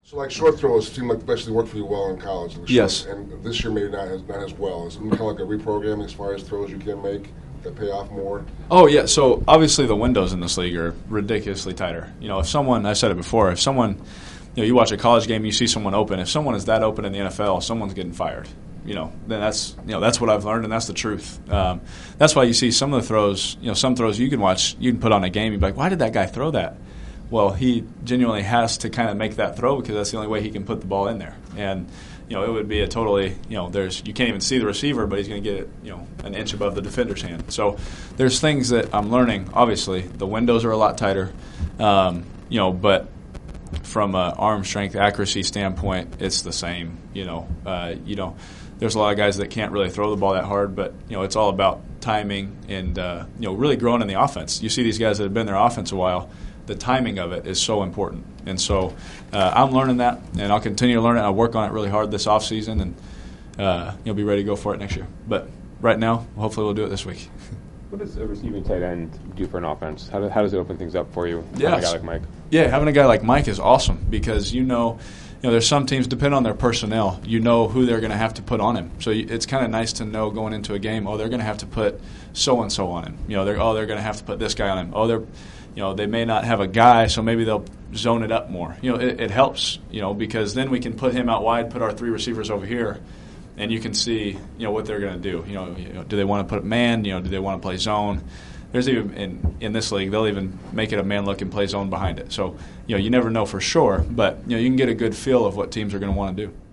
So, like short throws seem like basically work for you well in college. And Yes. And this year maybe not as well. Is it kind of like a reprogramming as far as throws you can make that pay off more? Oh, yeah. So, obviously the windows in this league are ridiculously tighter. If someone, I said it before, if someone, you watch a college game, you see someone open. If someone is that open in the NFL, someone's getting fired. Then that's what I've learned, and that's the truth. That's why you see some of the throws. Some throws you can watch, you can put on a game. You'd be like, why did that guy throw that? Well, he genuinely has to kind of make that throw because that's the only way he can put the ball in there. And it would be a totally you can't even see the receiver, but he's going to get it an inch above the defender's hand. So there's things that I'm learning. Obviously, the windows are a lot tighter, but from an arm strength accuracy standpoint, it's the same. There's a lot of guys that can't really throw the ball that hard, but it's all about timing and really growing in the offense. You see these guys that have been in their offense a while. The timing of it is so important, and so I'm learning that, and I'll continue to learn it. I'll work on it really hard this off season, and be ready to go for it next year. But right now, hopefully, we'll do it this week. What does a receiving tight end do for an offense? How does it open things up for you? Yeah, having a guy like Mike. Yeah, having a guy like Mike is awesome because there's some teams, depending on their personnel, who they're going to have to put on him. So it's kind of nice to know going into a game, they're going to have to put so and so on him. They're going to have to put this guy on him. They may not have a guy, so maybe they'll zone it up more. It helps, because then we can put him out wide, put our three receivers over here, and you can see, what they're going to do. Do they want to put man? Do they want to play zone? There's even in this league, they'll even make it a man look and play zone behind it. So, you never know for sure, but you can get a good feel of what teams are going to want to do.